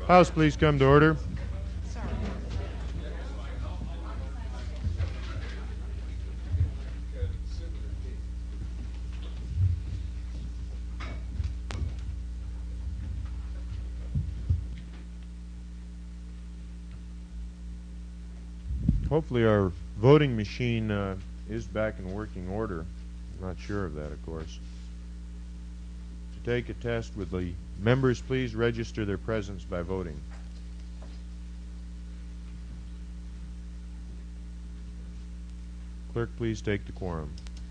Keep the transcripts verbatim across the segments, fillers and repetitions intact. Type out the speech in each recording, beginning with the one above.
House, please come to order. Hopefully our voting machine uh, is back in working order. I'm not sure of that, of course. To take a test, would the members please register their presence by voting? Clerk, please take the quorum.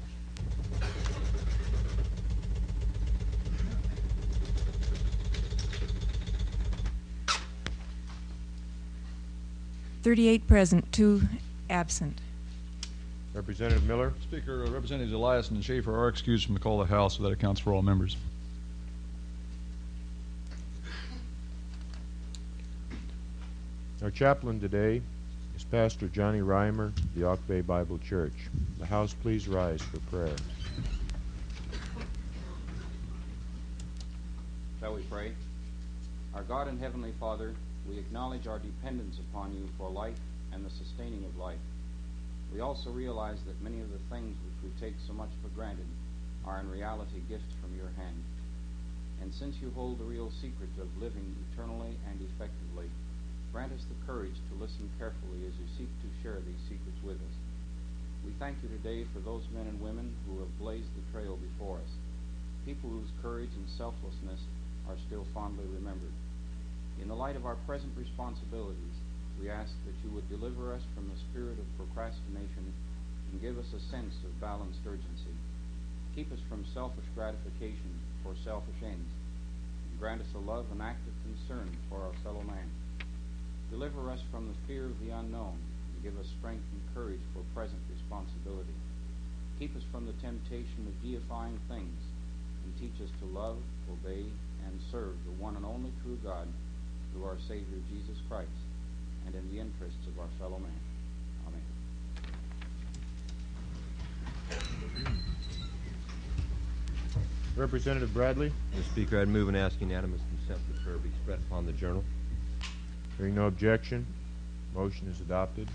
thirty-eight present, two absent. Representative Miller. Speaker, uh, Representatives Elias and Schaefer are excused from the call of the House, so that accounts for all members. Our chaplain today is Pastor Johnny Reimer, the Oak Bay Bible Church. The House, please rise for prayer. Shall we pray? Our God and Heavenly Father, we acknowledge our dependence upon you for life and the sustaining of life. We also realize that many of the things which we take so much for granted are in reality gifts from your hand. And since you hold the real secret of living eternally and effectively, grant us the courage to listen carefully as you seek to share these secrets with us. We thank you today for those men and women who have blazed the trail before us, people whose courage and selflessness are still fondly remembered. In the light of our present responsibilities, we ask that you would deliver us from the spirit of procrastination and give us a sense of balanced urgency. Keep us from selfish gratification for selfish ends, and grant us a love and active concern for our fellow man. Deliver us from the fear of the unknown and give us strength and courage for present responsibility. Keep us from the temptation of deifying things and teach us to love, obey, and serve the one and only true God through our Savior Jesus Christ and in the interests of our fellow man. Amen. Representative Bradley. Mister Speaker, I'd move and ask unanimous consent that the prayer be spread upon the journal. Hearing no objection, motion is adopted.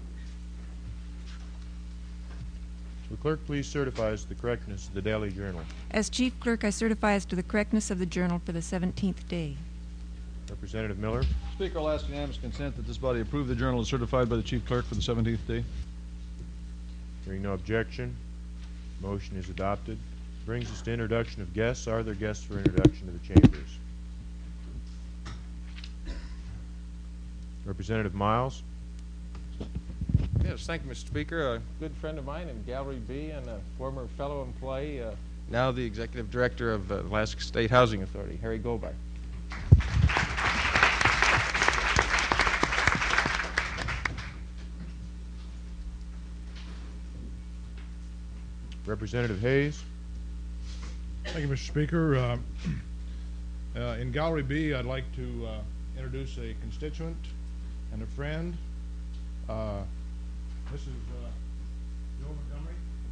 Will the clerk please certify as to the correctness of the daily journal? As Chief Clerk, I certify as to the correctness of the journal for the seventeenth day. Representative Miller. Speaker, I'll ask unanimous consent that this body approve the journal as certified by the Chief Clerk for the seventeenth day. Hearing no objection, motion is adopted. Brings us to introduction of guests. Are there guests for introduction to the chambers? Representative Miles. Yes, thank you, Mister Speaker. A good friend of mine in Gallery B and a former fellow employee, uh, now the Executive Director of uh, Alaska State Housing Authority, Harry Goldbach. Representative Hayes. Thank you, Mister Speaker. Uh, uh, in Gallery B, I'd like to uh, introduce a constituent and a friend. Uh, this is uh, Joe Montgomery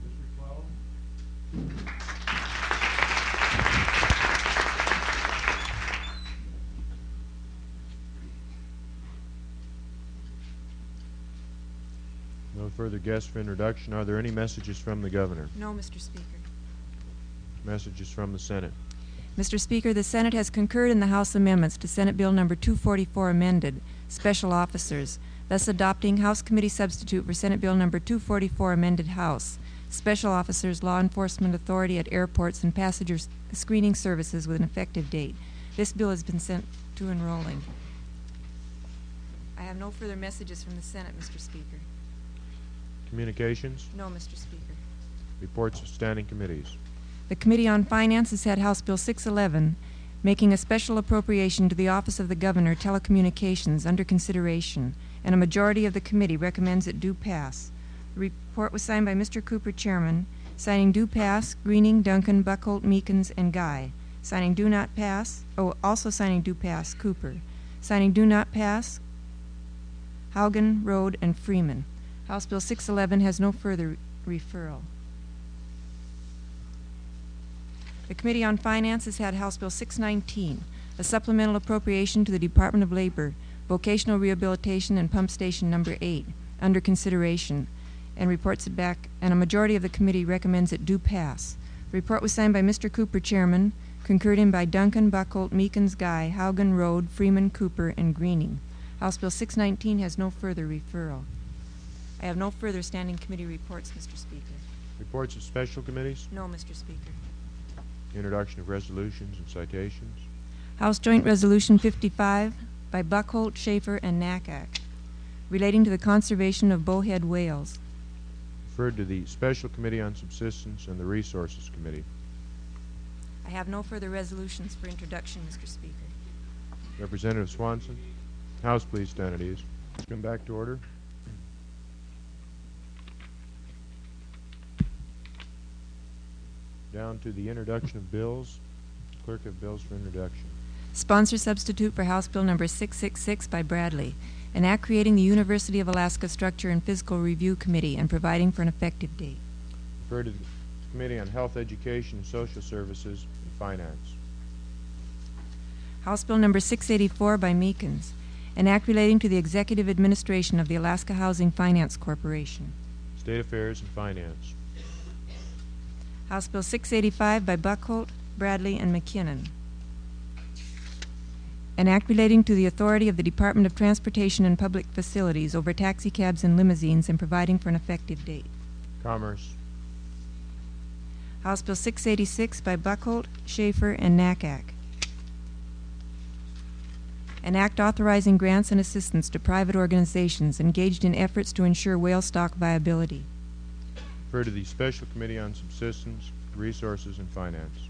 from District twelve. No further guests for introduction. Are there any messages from the Governor? No, Mister Speaker. Messages from the Senate. Mister Speaker, the Senate has concurred in the House amendments to Senate Bill number two forty-four amended, Special Officers, thus adopting House Committee substitute for Senate Bill number two forty-four amended House, Special Officers Law Enforcement Authority at Airports and Passenger Screening Services with an effective date. This bill has been sent to enrolling. I have no further messages from the Senate, Mister Speaker. Communications. No, Mister Speaker. Reports of standing committees. The Committee on Finance has had House Bill six eleven, making a special appropriation to the Office of the Governor Telecommunications under consideration, and a majority of the committee recommends it do pass. The report was signed by Mister Cooper, Chairman, signing do pass, Greening, Duncan, Buckholt, Meekins, and Guy. Signing do not pass, oh, also signing do pass, Cooper. Signing do not pass, Haugen, Rode, and Freeman. House Bill six eleven has no further referral. The Committee on Finance has had House Bill six nineteen, a supplemental appropriation to the Department of Labor, Vocational Rehabilitation and Pump Station Number eight, under consideration, and reports it back, and a majority of the committee recommends it do pass. The report was signed by Mister Cooper, Chairman, concurred in by Duncan, Buckholt, Meekins, Guy, Haugen, Road, Freeman, Cooper, and Greening. House Bill six nineteen has no further referral. I have no further standing committee reports, Mister Speaker. Reports of special committees, No, Mister Speaker. introduction of resolutions and citations, House Joint Resolution fifty-five by Buckholt, Schaefer, and Nakak, relating to the conservation of bowhead whales. referred to the Special Committee on Subsistence and the Resources Committee. I have no further resolutions for introduction, Mister Speaker. Representative Swanson. House, please stand at ease. Come back to order. Down to the introduction of bills. Clerk of bills for introduction. Sponsor substitute for House Bill Number six sixty-six by Bradley, an act creating the University of Alaska Structure and Physical Review Committee and providing for an effective date. Referred to the Committee on Health, Education, and Social Services and Finance. House Bill Number six eighty-four by Meekins, an act relating to the executive administration of the Alaska Housing Finance Corporation. State Affairs and Finance. House Bill six eighty-five by Buckholt, Bradley, and McKinnon, an act relating to the authority of the Department of Transportation and Public Facilities over taxicabs and limousines and providing for an effective date. Commerce. House Bill six eighty-six by Buckholt, Schaefer, and Nakak, an act authorizing grants and assistance to private organizations engaged in efforts to ensure whale stock viability. Referred to the Special Committee on Subsistence, Resources, and Finance.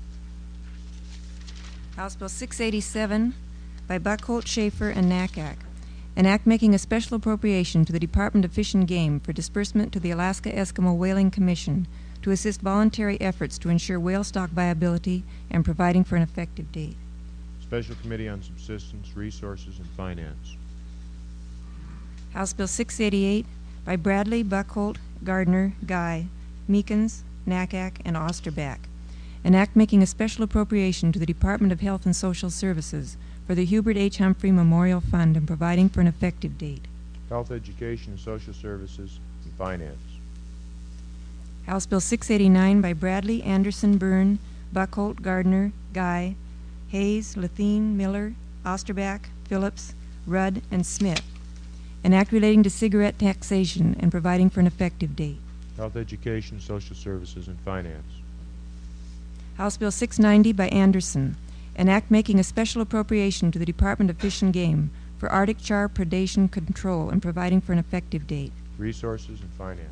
House Bill six eighty-seven by Buckholt, Schaefer, and Nakak, an act making a special appropriation to the Department of Fish and Game for disbursement to the Alaska Eskimo Whaling Commission to assist voluntary efforts to ensure whale stock viability and providing for an effective date. Special Committee on Subsistence, Resources, and Finance. House Bill six eighty-eight by Bradley, Buckholt, Gardner, Guy, Meekins, Nakak, and Osterback, an act making a special appropriation to the Department of Health and Social Services for the Hubert H. Humphrey Memorial Fund and providing for an effective date. Health, Education, and Social Services, and Finance. House Bill six eighty-nine by Bradley, Anderson, Byrne, Buckholt, Gardner, Guy, Hayes, Lethine, Miller, Osterback, Phillips, Rudd, and Smith, an act relating to cigarette taxation and providing for an effective date. Health, Education, Social Services, and Finance. House Bill six ninety by Anderson, an act making a special appropriation to the Department of Fish and Game for Arctic char predation control and providing for an effective date. Resources and Finance.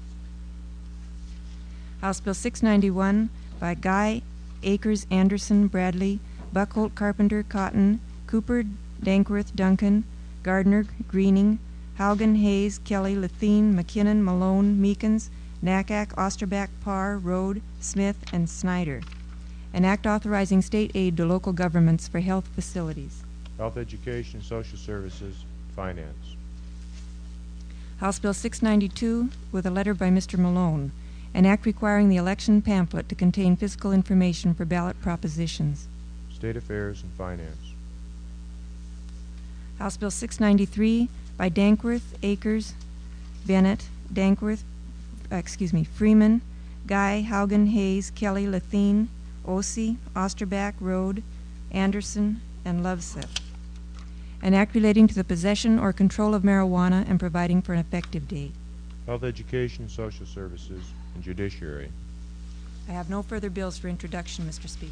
House Bill six ninety-one by Guy, Akers, Anderson, Bradley, Buckholt, Carpenter, Cotton, Cooper, Dankworth, Duncan, Gardner, Greening, Haugen, Hayes, Kelly, Lethine, McKinnon, Malone, Meekins, Nakak, Osterback, Parr, Road, Smith, and Snyder, an act authorizing state aid to local governments for health facilities. Health, Education, Social Services, Finance. House Bill six ninety-two with a letter by Mister Malone, an act requiring the election pamphlet to contain fiscal information for ballot propositions. State Affairs and Finance. House Bill six ninety-three by Dankworth, Akers, Bennett, Dankworth, uh, excuse me, Freeman, Guy, Haugen, Hayes, Kelly, Lethine, Ossie, Osterback, Road, Anderson, and Loveseth, an act relating to the possession or control of marijuana and providing for an effective date. Health, Education, Social Services, and Judiciary. I have no further bills for introduction, Mister Speaker.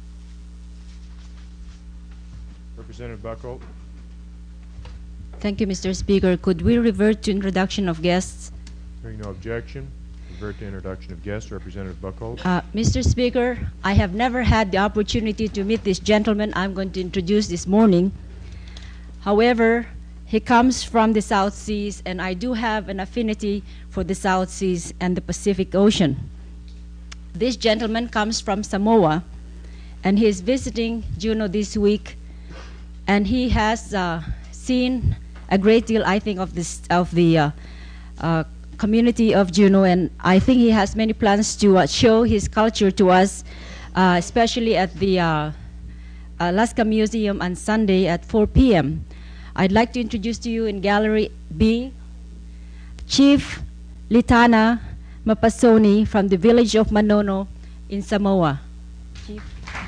Representative Buckholt. Thank you, Mister Speaker. Could we revert to introduction of guests? Hearing no objection, revert to introduction of guests. Representative Buckholt. Uh, Mister Speaker, I have never had the opportunity to meet this gentleman I'm going to introduce this morning. However, he comes from the South Seas, and I do have an affinity for the South Seas and the Pacific Ocean. This gentleman comes from Samoa, and he is visiting Juneau this week, and he has uh, seen a great deal, I think, of this of the uh, uh, community of Juneau, and I think he has many plans to uh, show his culture to us, uh, especially at the uh, Alaska Museum on Sunday at four p m I'd like to introduce to you in Gallery B, Chief Litana Mapasoni from the village of Manono in Samoa. Chief.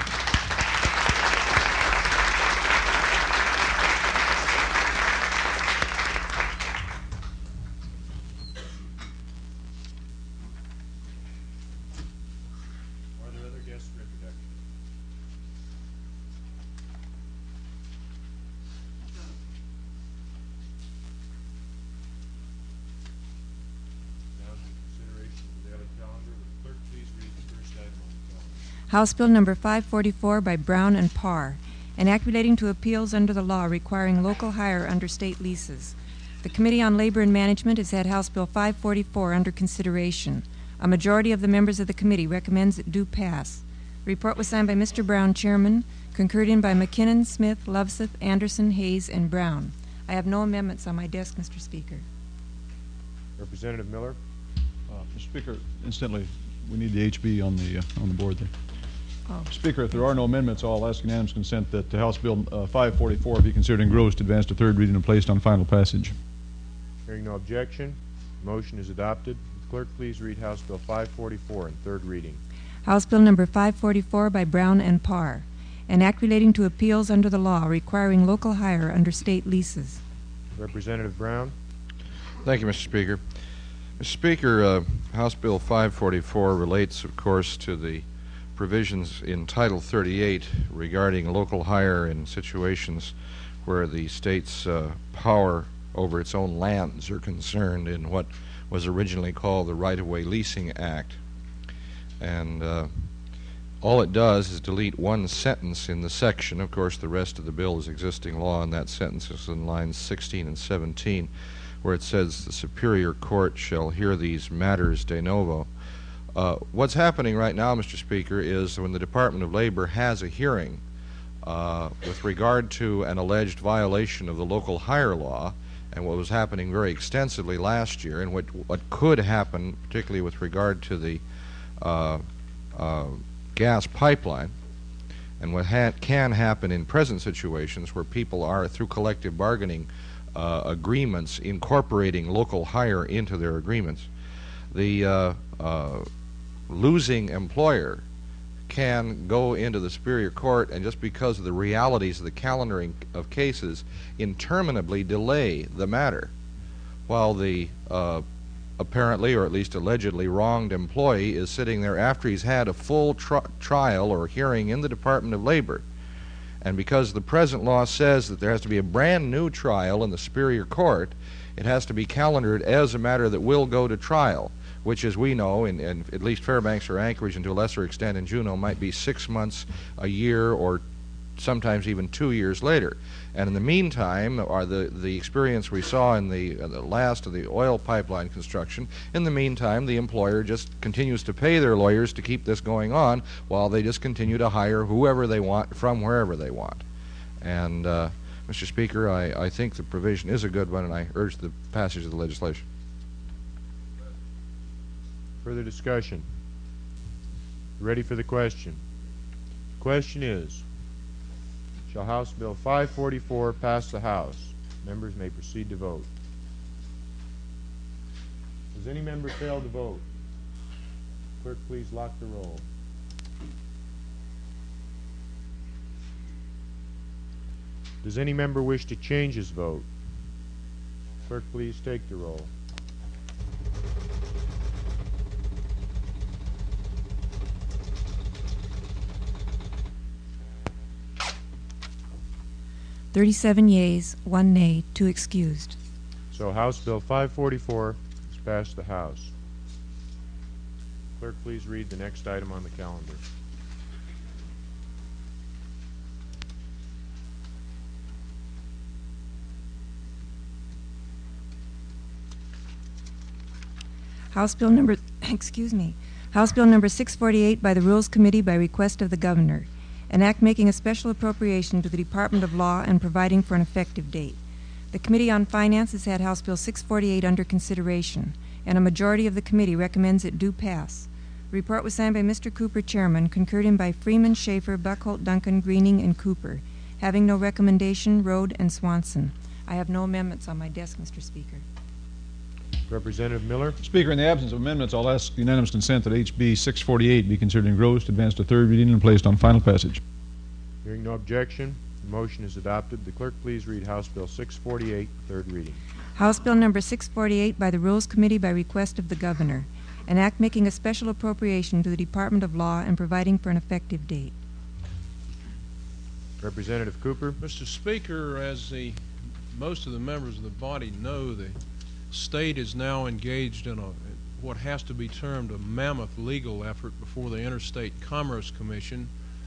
Are there other guests for introduction? Now to consideration of the daily calendar. Will the clerk please read the first item on the calendar? House Bill Number five forty-four by Brown and Parr, an act relating to appeals under the law requiring local hire under state leases. The Committee on Labor and Management has had House Bill five forty-four under consideration. A majority of the members of the committee recommends it do pass. The report was signed by Mister Brown, Chairman, concurred in by McKinnon, Smith, Loveseth, Anderson, Hayes, and Brown. I have no amendments on my desk, Mister Speaker. Representative Miller. Uh, Mister Speaker, incidentally, we need the H B on the, uh, on the board there. Oh. Speaker, if there are no amendments, I'll ask unanimous consent that the House Bill uh, five forty-four be considered engrossed, advanced to third reading, and placed on final passage. Hearing no objection, motion is adopted. Clerk, please read House Bill five forty-four in third reading. House Bill Number five forty-four by Brown and Parr, an act relating to appeals under the law requiring local hire under state leases. Representative Brown. Thank you, Mister Speaker. Mister Speaker, uh, House Bill five forty-four relates, of course, to the provisions in Title thirty-eight regarding local hire in situations where the state's uh, power over its own lands are concerned in what was originally called the Right-of-Way Leasing Act. And uh, all it does is delete one sentence in the section. Of course, the rest of the bill is existing law, and that sentence is in lines sixteen and seventeen, where it says the Superior Court shall hear these matters de novo. Uh, what's happening right now, Mister Speaker, is when the Department of Labor has a hearing uh, with regard to an alleged violation of the local hire law, and what was happening very extensively last year, and what, what could happen, particularly with regard to the uh, uh, gas pipeline, and what ha can happen in present situations where people are, through collective bargaining uh, agreements, incorporating local hire into their agreements. The uh, uh, losing employer can go into the Superior Court and, just because of the realities of the calendaring of cases, interminably delay the matter, while the uh, apparently, or at least allegedly, wronged employee is sitting there after he's had a full tri trial or hearing in the Department of Labor. And because the present law says that there has to be a brand new trial in the Superior Court, it has to be calendared as a matter that will go to trial, which, as we know, in, in at least Fairbanks or Anchorage, and to a lesser extent in Juneau, might be six months, a year, or sometimes even two years later. And in the meantime, or the, the experience we saw in the, uh, the last of the oil pipeline construction, in the meantime, the employer just continues to pay their lawyers to keep this going on, while they just continue to hire whoever they want from wherever they want. And, uh, Mister Speaker, I, I think the provision is a good one, and I urge the passage of the legislation. Further discussion? Ready for the question? Question is, shall House Bill five forty-four pass the House? Members may proceed to vote. Does any member fail to vote? Clerk, please lock the roll. Does any member wish to change his vote? Clerk, please take the roll. thirty-seven yeas, one nay, two excused. So House Bill five forty-four has passed the House. Clerk, please read the next item on the calendar. House Bill number, excuse me, House Bill number six forty-eight by the Rules Committee by request of the Governor. An act making a special appropriation to the Department of Law and providing for an effective date. The Committee on Finance has had House Bill six forty-eight under consideration, and a majority of the committee recommends it do pass. Report was signed by Mister Cooper, Chairman, concurred in by Freeman, Schaefer, Buckholt, Duncan, Greening, and Cooper. Having no recommendation, Rode and Swanson. I have no amendments on my desk, Mister Speaker. Representative Miller. Speaker, in the absence of amendments, I'll ask unanimous consent that H B six forty-eight be considered engrossed, advanced to third reading, and placed on final passage. Hearing no objection, the motion is adopted. The clerk please read House Bill six forty-eight, third reading. House Bill Number six forty-eight by the Rules Committee by request of the Governor. An act making a special appropriation to the Department of Law and providing for an effective date. Representative Cooper. Mister Speaker, as the most of the members of the body know, the state is now engaged in a what has to be termed a mammoth legal effort before the Interstate Commerce Commission,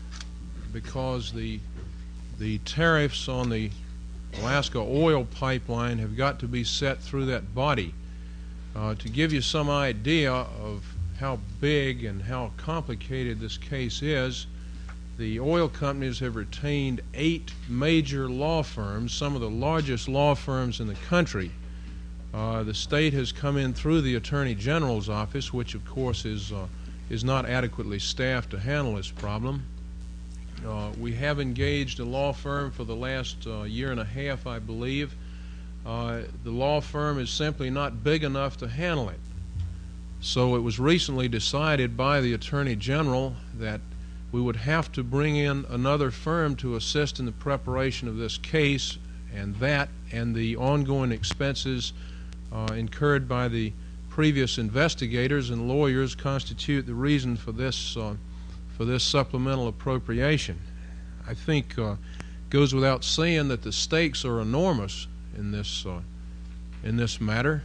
because the the tariffs on the Alaska oil pipeline have got to be set through that body. Uh, to give you some idea of how big and how complicated this case is, the oil companies have retained eight major law firms, some of the largest law firms in the country. Uh, the state has come in through the Attorney General's office, which of course is, uh, is not adequately staffed to handle this problem. Uh, we have engaged a law firm for the last uh, year and a half, I believe. Uh, the law firm is simply not big enough to handle it. So it was recently decided by the Attorney General that we would have to bring in another firm to assist in the preparation of this case, and that and the ongoing expenses uh, incurred by the previous investigators and lawyers constitute the reason for this uh, for this supplemental appropriation. I think uh, goes without saying that the stakes are enormous in this uh, in this matter.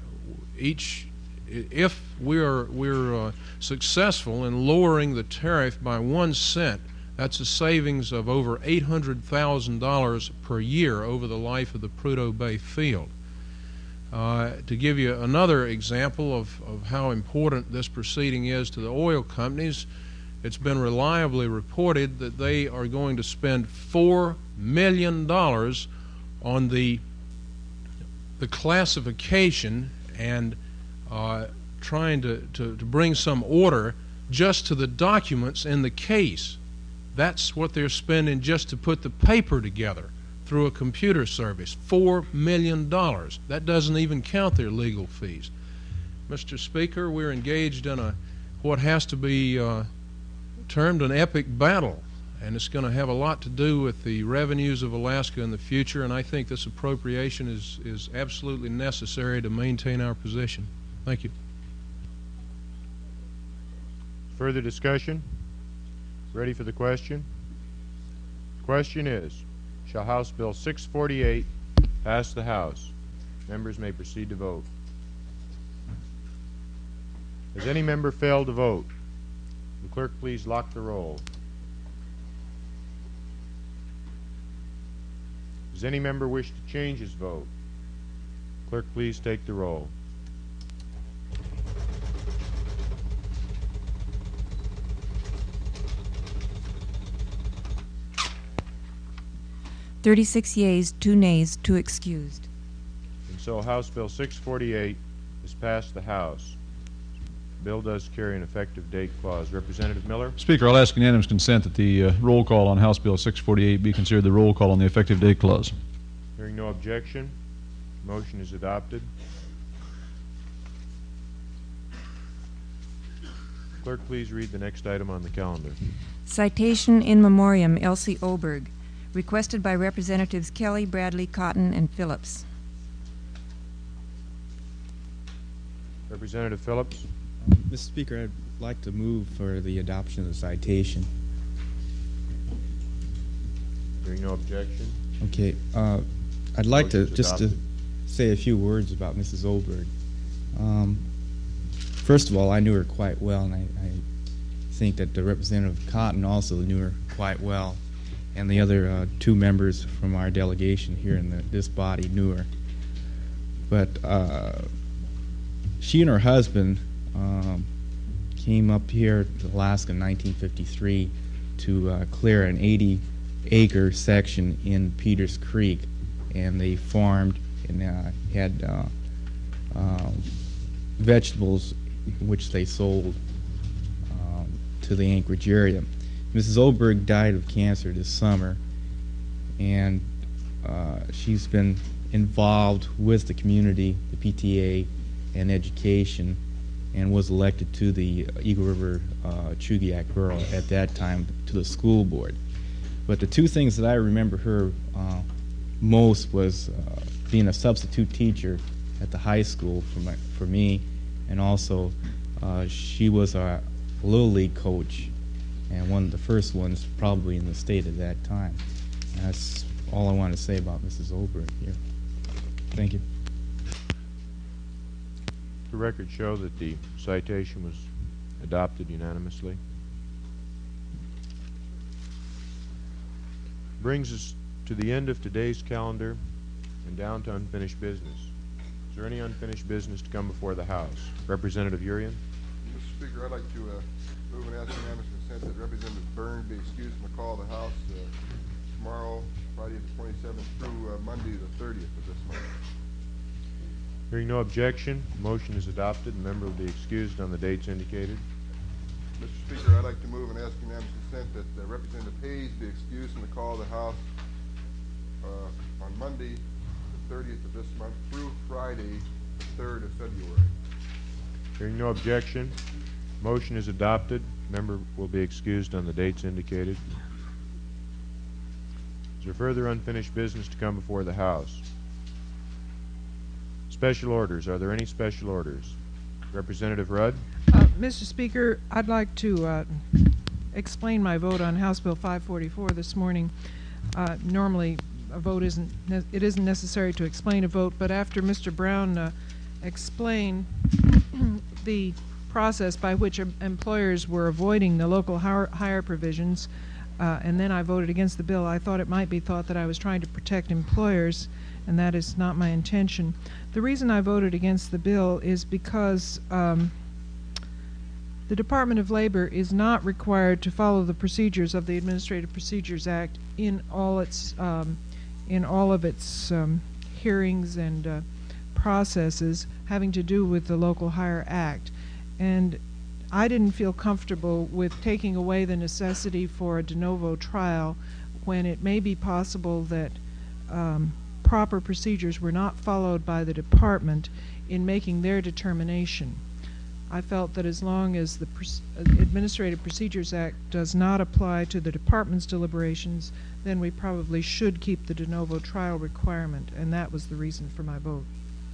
Each, if we're we're uh, successful in lowering the tariff by one cent, that's a savings of over eight hundred thousand dollars per year over the life of the Prudhoe Bay field. Uh, to give you another example of, of how important this proceeding is to the oil companies, it's been reliably reported that they are going to spend four million dollars on the the classification and uh, trying to, to, to bring some order just to the documents in the case. That's what they're spending just to put the paper together through a computer service. Four million dollars. That doesn't even count their legal fees. Mister Speaker, we're engaged in a what has to be uh, termed an epic battle, and it's going to have a lot to do with the revenues of Alaska in the future, and I think this appropriation is, is absolutely necessary to maintain our position. Thank you. Further discussion? Ready for the question? The question is, shall House Bill six forty-eight pass the House? Members may proceed to vote. Has any member failed to vote? The clerk please lock the roll. Does any member wish to change his vote? Clerk please take the roll. thirty-six yeas, two nays, two excused. And so House Bill six forty-eight is passed the House. The bill does carry an effective date clause. Representative Miller. Speaker, I'll ask unanimous consent that the uh, roll call on House Bill six forty-eight be considered the roll call on the effective date clause. Hearing no objection, motion is adopted. Clerk, please read the next item on the calendar. Citation in memoriam Elsie Oberg, requested by Representatives Kelly, Bradley, Cotton, and Phillips. Representative Phillips. Mister Speaker, I'd like to move for the adoption of the citation. Hearing no objection. Okay. Uh, I'd like to Motion's just to adopted. say a few words about Missus Oberg. Um, first of all, I knew her quite well, and I, I think that the Representative Cotton also knew her quite well, and the other uh, two members from our delegation here in the, this body knew her. But uh, she and her husband um, came up here to Alaska in nineteen fifty-three to uh, clear an eighty acre section in Peters Creek, and they farmed and uh, had uh, uh, vegetables which they sold. to the Anchorage area. Missus Oldberg died of cancer this summer, and uh, she's been involved with the community, the P T A, and education, and was elected to the Eagle River uh, Chugiak Borough at that time to the school board. But the two things that I remember her uh, most was uh, being a substitute teacher at the high school for, my, for me, and also uh, she was a Little League coach, and one of the first ones probably in the state at that time. And that's all I want to say about Missus Oldberg here. Thank you. The record show that the citation was adopted unanimously. Brings us to the end of today's calendar and down to unfinished business. Is there any unfinished business to come before the House? Representative Urian? Mister Speaker, I'd like to uh, move and ask unanimous consent that Representative Byrne be excused from the call of the House uh, tomorrow, Friday the twenty-seventh, through uh, Monday the thirtieth of this month. Hearing no objection, motion is adopted. The member will be excused on the dates indicated. Mister Speaker, I'd like to move and ask unanimous consent that uh, Representative Hayes be excused from the call of the House uh, on Monday the thirtieth of this month through Friday the third of February. Hearing no objection, motion is adopted. Member will be excused on the dates indicated. Is there further unfinished business to come before the House? Special orders. Are there any special orders? Representative Rudd? Uh, Mister Speaker, I'd like to uh, explain my vote on House Bill five forty-four this morning. Uh, normally, a vote isn't ne it isn't necessary to explain a vote, but after Mister Brown uh, explained the process by which em employers were avoiding the local hire, hire provisions, uh, and then I voted against the bill, I thought it might be thought that I was trying to protect employers, and that is not my intention. The reason I voted against the bill is because um, the Department of Labor is not required to follow the procedures of the Administrative Procedures Act in all its um, in all of its um, hearings and uh, processes having to do with the Local Hire Act. And I didn't feel comfortable with taking away the necessity for a de novo trial when it may be possible that um, proper procedures were not followed by the department in making their determination. I felt that as long as the Pro- Administrative Procedures Act does not apply to the department's deliberations, then we probably should keep the de novo trial requirement, and that was the reason for my vote.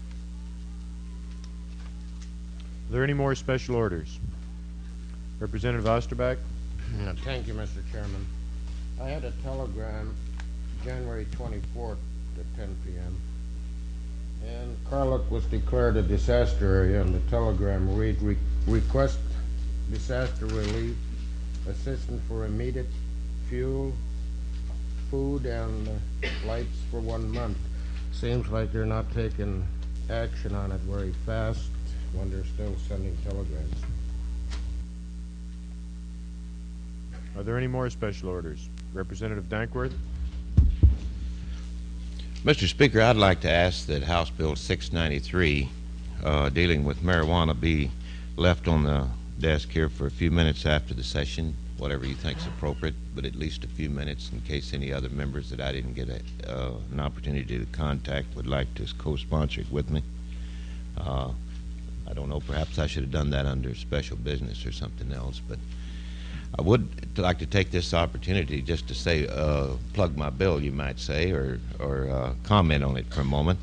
Are there any more special orders? Representative Osterbach? Uh, thank you, Mister Chairman. I had a telegram January twenty-fourth at ten p m and Carlock was declared a disaster area, and the telegram read, Re request disaster relief, assistance for immediate fuel, food, and uh, lights for one month. Seems like they're not taking action on it very fast when they're still sending telegrams. Are there any more special orders? Representative Dankworth? Mister Speaker, I'd like to ask that House Bill six ninety-three, uh, dealing with marijuana, be left on the desk here for a few minutes after the session, whatever you think is appropriate, but at least a few minutes in case any other members that I didn't get a, uh, an opportunity to contact would like to co-sponsor it with me. Uh, I don't know, perhaps I should have done that under special business or something else, but I would like to take this opportunity just to say, uh, plug my bill, you might say, or, or uh, comment on it for a moment.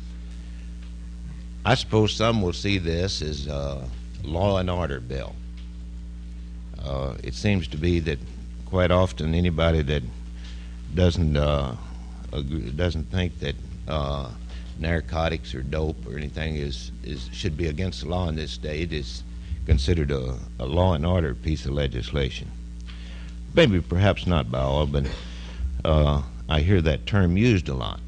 I suppose some will see this as a law and order bill. Uh, it seems to be that quite often anybody that doesn't uh, agree, doesn't think that uh, narcotics or dope or anything is, is should be against the law in this state is considered a, a law and order piece of legislation. Maybe perhaps not by all, but uh, I hear that term used a lot.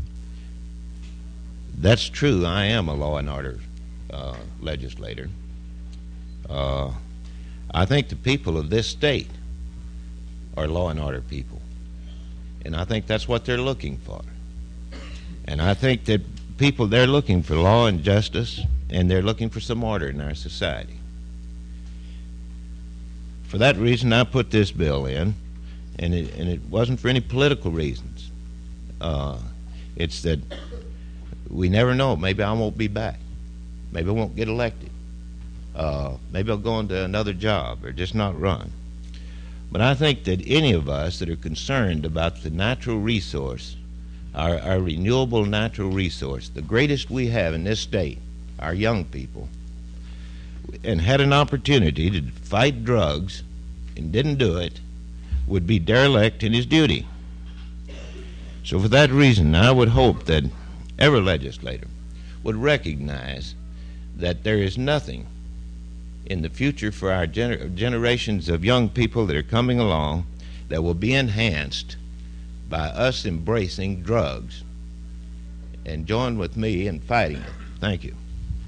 That's true. I am a law and order uh, legislator. Uh, I think the people of this state are law and order people, and I think that's what they're looking for. And I think that people, they're looking for law and justice, and they're looking for some order in our society. for that reason, I put this bill in, and it, and it wasn't for any political reasons. Uh, it's that we never know. Maybe I won't be back. Maybe I won't get elected. Uh, maybe I'll go into another job or just not run. But I think that any of us that are concerned about the natural resource, our, our renewable natural resource, the greatest we have in this state, our young people, and had an opportunity to fight drugs and didn't do it, would be derelict in his duty. So for that reason, I would hope that every legislator would recognize that there is nothing in the future for our gener generations of young people that are coming along that will be enhanced by us embracing drugs, and join with me in fighting it. Thank you.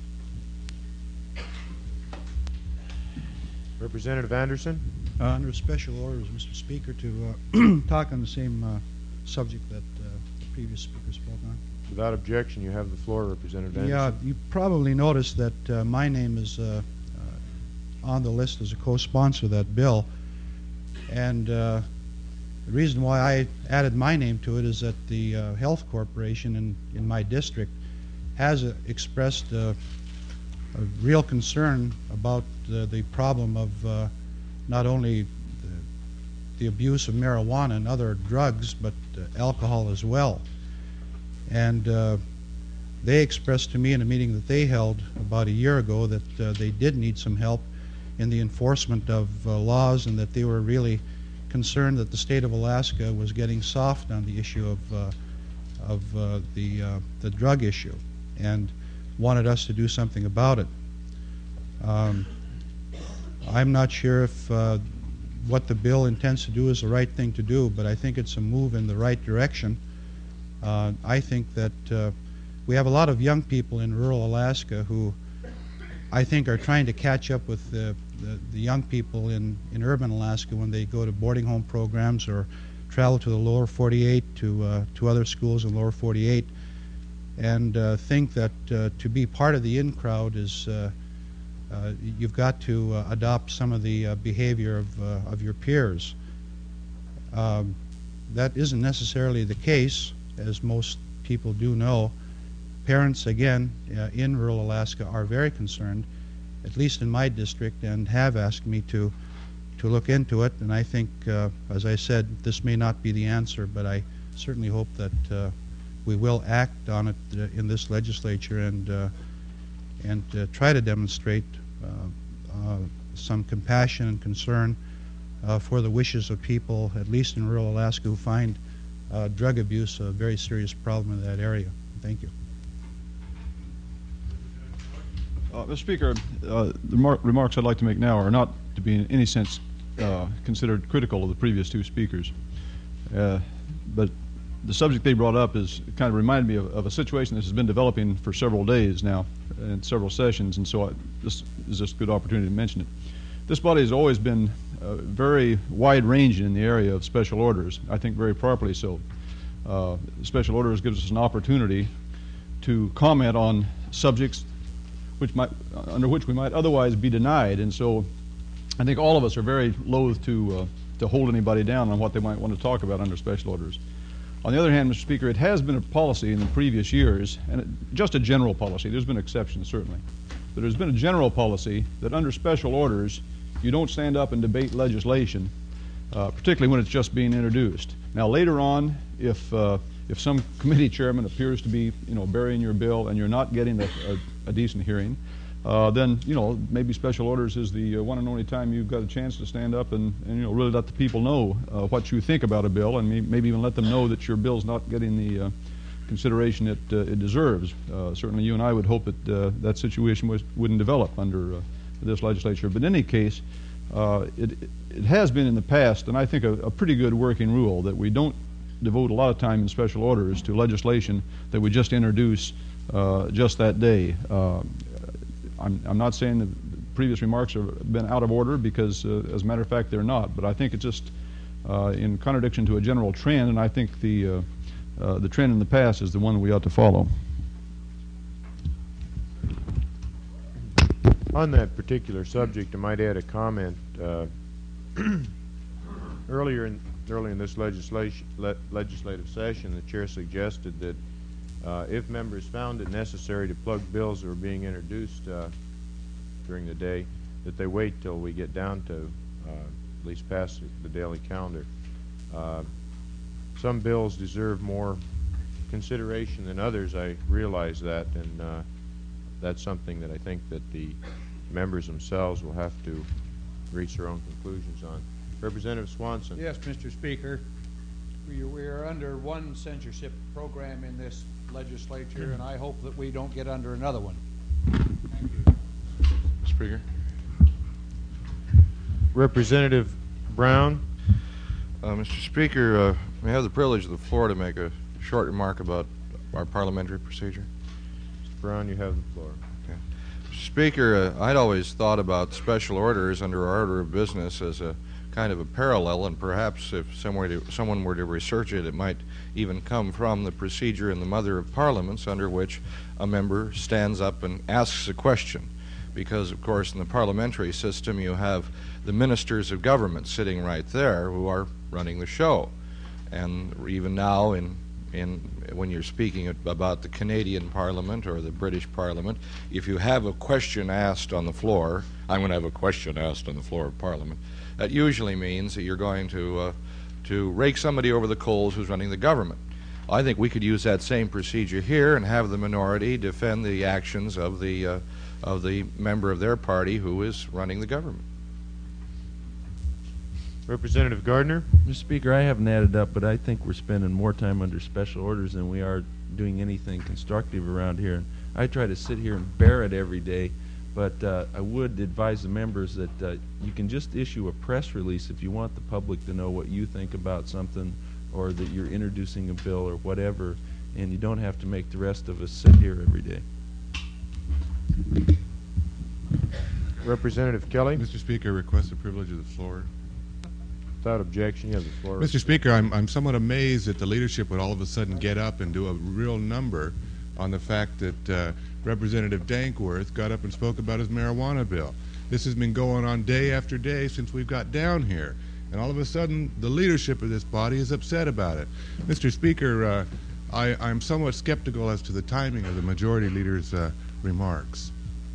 Representative Anderson. Uh, under special orders, Mister Speaker, to uh, talk on the same uh, subject that uh, the previous speaker spoke on. Without objection, you have the floor, Representative Anderson. Yeah, you probably noticed that uh, my name is uh, uh, on the list as a co-sponsor of that bill, and uh, the reason why I added my name to it is that the uh, Health Corporation in, in my district has uh, expressed uh, a real concern about uh, the problem of uh, not only the, the abuse of marijuana and other drugs, but uh, alcohol as well. And uh, they expressed to me in a meeting that they held about a year ago that uh, they did need some help in the enforcement of uh, laws, and that they were really concerned that the state of Alaska was getting soft on the issue of uh, of uh, the uh, the drug issue, and wanted us to do something about it. Um, I'm not sure if uh, what the bill intends to do is the right thing to do, but I think it's a move in the right direction. Uh, I think that uh, we have a lot of young people in rural Alaska who I think are trying to catch up with the, the, the young people in, in urban Alaska when they go to boarding home programs or travel to the lower forty-eight, to, uh, to other schools in lower forty-eight, and uh, think that uh, to be part of the in crowd is uh, uh, you've got to uh, adopt some of the uh, behavior of, uh, of your peers. Um, that isn't necessarily the case, as most people do know. Parents, again, uh, in rural Alaska are very concerned, at least in my district, and have asked me to to look into it. And I think, uh, as I said, this may not be the answer, but I certainly hope that uh, we will act on it uh, in this legislature, and uh, and uh, try to demonstrate uh, uh, some compassion and concern uh, for the wishes of people, at least in rural Alaska, who find uh, drug abuse a very serious problem in that area. Thank you. Uh, Mister Speaker, uh, the mar remarks I'd like to make now are not to be in any sense uh, considered critical of the previous two speakers. Uh, but the subject they brought up is kind of reminded me of, of a situation that has been developing for several days now in several sessions, and so I, this is just a good opportunity to mention it. This body has always been uh, very wide-ranging in the area of special orders, I think very properly so. Uh, special orders gives us an opportunity to comment on subjects which might, uh, under which we might otherwise be denied, and so I think all of us are very loath to, uh, to hold anybody down on what they might want to talk about under special orders. On the other hand, Mister Speaker, it has been a policy in the previous years, and it, just a general policy, there's been exceptions certainly, but there's been a general policy that under special orders you don't stand up and debate legislation, uh, particularly when it's just being introduced. Now later on, if, uh, if some committee chairman appears to be, you know, burying your bill and you're not getting a, a, a decent hearing, uh, then, you know, maybe special orders is the uh, one and only time you've got a chance to stand up and, and you know, really let the people know uh, what you think about a bill, and may, maybe even let them know that your bill's not getting the uh, consideration it, uh, it deserves. Uh, certainly you and I would hope that uh, that situation was, wouldn't develop under uh, this legislature. But in any case, uh, it, it has been in the past, and I think a, a pretty good working rule, that we don't devote a lot of time in special orders to legislation that we just introduce uh, just that day. Uh, I'm, I'm not saying the previous remarks have been out of order, because uh, as a matter of fact they're not, but I think it's just uh, in contradiction to a general trend, and I think the, uh, uh, the trend in the past is the one we ought to follow. On that particular subject, I might add a comment. Uh, Earlier in early in this legislation le legislative session, the chair suggested that uh, if members found it necessary to plug bills that were being introduced uh, during the day, that they wait till we get down to uh, at least past the daily calendar. Uh, some bills deserve more consideration than others. I realize that, and uh, that's something that I think that the members themselves will have to reach their own conclusions on. Representative Swanson. Yes, Mister Speaker. We, we are under one censorship program in this legislature, and I hope that we don't get under another one. Thank you. Mister Speaker. Representative Brown. Uh, Mister Speaker, uh, we have the privilege of the floor to make a short remark about our parliamentary procedure. Mister Brown, you have the floor. Okay. Mister Speaker, uh, I'd always thought about special orders under our order of business as a kind of a parallel, and perhaps if somewhere to, someone were to research it, it might even come from the procedure in the Mother of Parliaments, under which a member stands up and asks a question. Because, of course, in the parliamentary system, you have the ministers of government sitting right there who are running the show. And even now, in, in, when you're speaking about the Canadian Parliament or the British Parliament, if you have a question asked on the floor, I'm going to have a question asked on the floor of Parliament, that usually means that you're going to, uh, to rake somebody over the coals who's running the government. I think we could use that same procedure here and have the minority defend the actions of the, uh, of the member of their party who is running the government. Representative Gardner. Mister Speaker, I haven't added up, but I think we're spending more time under special orders than we are doing anything constructive around here. I try to sit here and bear it every day, but uh, I would advise the members that uh, you can just issue a press release if you want the public to know what you think about something, or that you're introducing a bill or whatever, and you don't have to make the rest of us sit here every day. Representative Kelly. Mister Speaker, I request the privilege of the floor. Without objection, you have the floor. Mister Speaker, I'm, I'm somewhat amazed that the leadership would all of a sudden get up and do a real number on the fact that uh, Representative Dankworth got up and spoke about his marijuana bill. This has been going on day after day since we've got down here. And all of a sudden, the leadership of this body is upset about it. Mister Speaker, uh, I, I'm somewhat skeptical as to the timing of the majority leader's uh, remarks.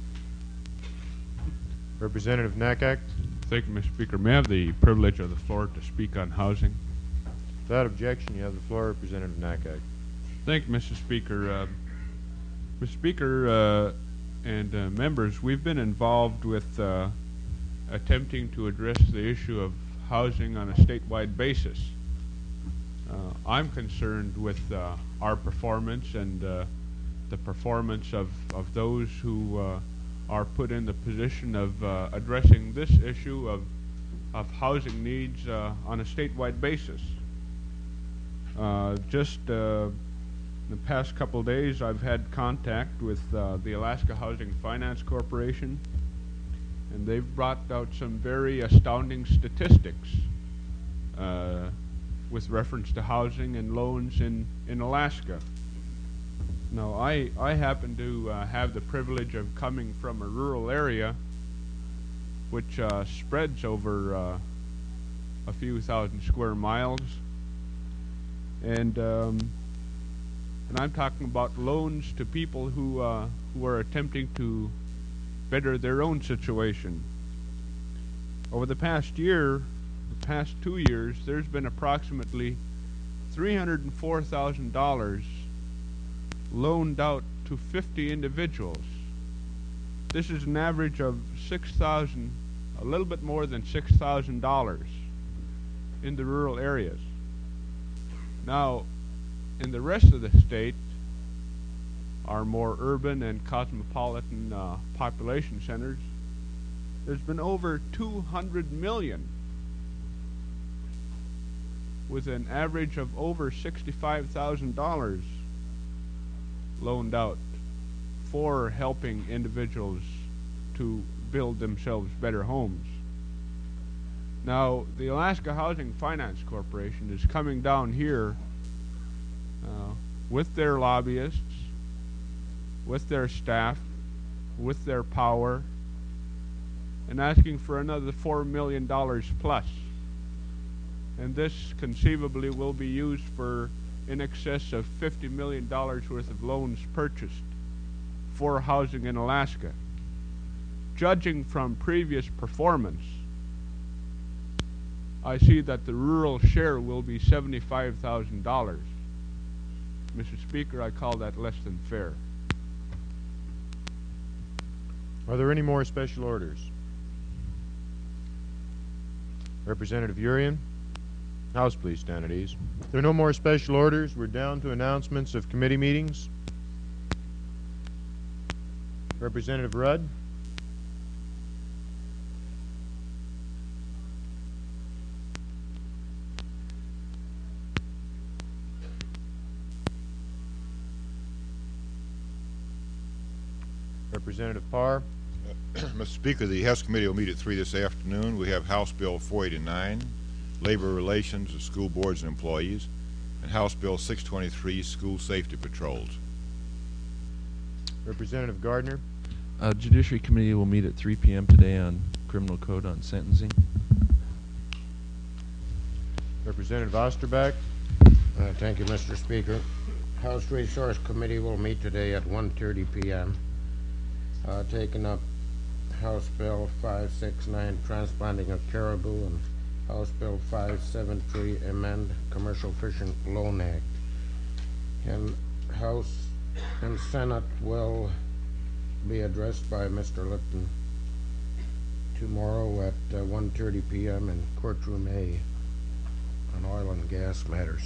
Representative Nakak. Thank you, Mister Speaker. May I have the privilege of the floor to speak on housing? Without objection, you have the floor, Representative Nakak. Thank you, Mister Speaker. Uh, Mister Speaker uh, and uh, members, we've been involved with uh, attempting to address the issue of housing on a statewide basis. Uh, I'm concerned with uh, our performance and uh, the performance of, of those who uh, are put in the position of uh, addressing this issue of, of housing needs uh, on a statewide basis. Uh, just uh, in the past couple of days, I've had contact with uh, the Alaska Housing Finance Corporation, and they've brought out some very astounding statistics uh, with reference to housing and loans in, in Alaska. Now, I, I happen to uh, have the privilege of coming from a rural area which uh, spreads over uh, a few thousand square miles. And, um, and I'm talking about loans to people who, uh, who are attempting to better their own situation. Over the past year, the past two years, there's been approximately three hundred four thousand dollars loaned out to fifty individuals. This is an average of six thousand, a little bit more than six thousand dollars in the rural areas. Now, in the rest of the state, our more urban and cosmopolitan uh, population centers, there's been over two hundred million, with an average of over sixty-five thousand dollars loaned out for helping individuals to build themselves better homes. Now, the Alaska Housing Finance Corporation is coming down here uh, with their lobbyists, with their staff, with their power, and asking for another four million dollars plus. And this conceivably will be used for in excess of fifty million dollars worth of loans purchased for housing in Alaska. Judging from previous performance, I see that the rural share will be seventy-five thousand dollars. Mister Speaker, I call that less than fair. Are there any more special orders? Representative Urian. House, please stand at ease. If there are no more special orders, we're down to announcements of committee meetings. Representative Rudd. Representative Parr. Mister Speaker, the House Committee will meet at three this afternoon. We have House Bill four eighty-nine, Labor Relations of School Boards and Employees, and House Bill six twenty-three, School Safety Patrols. Representative Gardner. Uh, Judiciary Committee will meet at three p m today on Criminal Code on sentencing. Representative Osterbach. Uh, thank you, Mister Speaker. House Resource Committee will meet today at one thirty p m Uh, taking up House Bill five sixty-nine, Transplanting of Caribou, and House Bill five seventy-three, Amend Commercial Fishing Loan Act. And House and Senate will be addressed by Mister Lipton tomorrow at uh, one thirty p m in Courtroom A on oil and gas matters.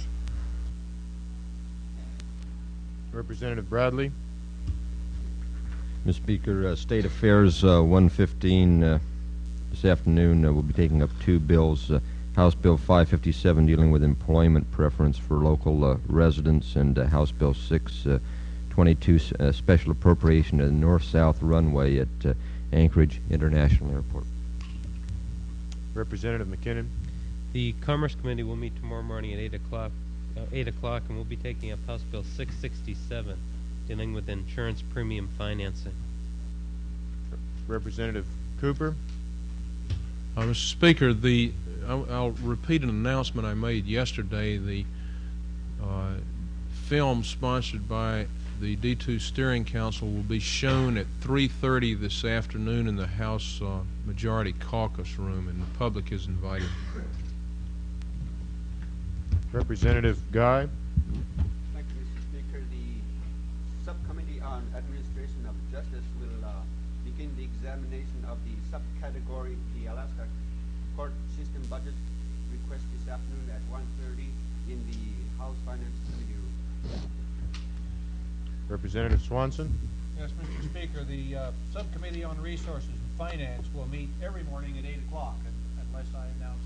Representative Bradley. Mister Speaker, uh, State Affairs uh, one fifteen uh, this afternoon uh, we'll be taking up two bills. Uh, House Bill five fifty-seven dealing with employment preference for local uh, residents, and uh, House Bill six twenty-two uh, special appropriation to the north-south runway at uh, Anchorage International Airport. Representative McKinnon. The Commerce Committee will meet tomorrow morning at eight o'clock, uh, eight o'clock, and we'll be taking up House Bill six sixty-seven. Dealing with insurance premium financing. Representative Cooper. Uh, Mister Speaker, the I'll, I'll repeat an announcement I made yesterday. The uh, film sponsored by the D two Steering Council will be shown at three thirty this afternoon in the House uh, Majority Caucus Room, and the public is invited. Representative Guy. Thank you, Mister Speaker. The Subcommittee on Administration of Justice will uh, begin the examination of the subcategory, the Alaska Court System Budget request this afternoon at one thirty in the House Finance Committee room. Representative Swanson. Yes, Mister Speaker, the uh, Subcommittee on Resources and Finance will meet every morning at eight o'clock, unless I announce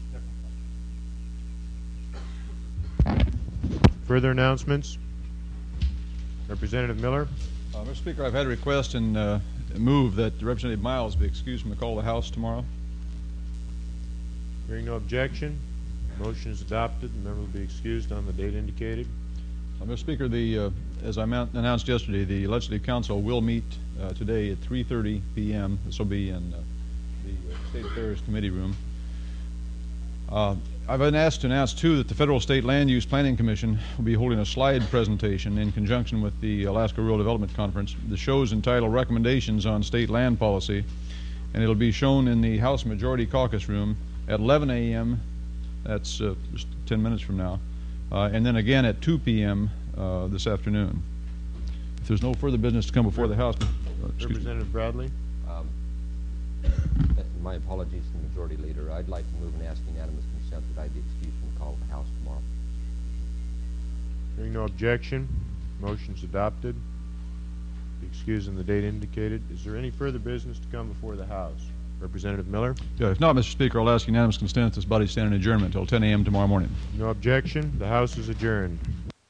differently. Further announcements? Representative Miller. Uh, Mister Speaker, I've had a request and uh, move that Representative Miles be excused from the call of the House tomorrow. Hearing no objection, motion is adopted. The member will be excused on the date indicated. Uh, Mister Speaker, the, uh, as I announced yesterday, the Legislative Council will meet uh, today at three thirty p m This will be in uh, the uh, State Affairs Committee room. Uh, I've been asked to announce, too, that the Federal State Land Use Planning Commission will be holding a slide presentation in conjunction with the Alaska Rural Development Conference. The show is entitled Recommendations on State Land Policy, and it'll be shown in the House Majority Caucus Room at eleven a m That's uh, just ten minutes from now. Uh, and then again at two p m Uh, this afternoon. If there's no further business to come before the House. Uh, Representative Bradley. Um, my apologies to the Majority Leader. I'd like to move and ask unanimous consent that I be excused from the call of the House tomorrow. Hearing no objection, motion's adopted. Be excused on the date indicated. Is there any further business to come before the House? Representative Miller. Yeah, if not, Mister Speaker, I'll ask unanimous consent that this body stand in adjournment until ten a m tomorrow morning. No objection. The House is adjourned.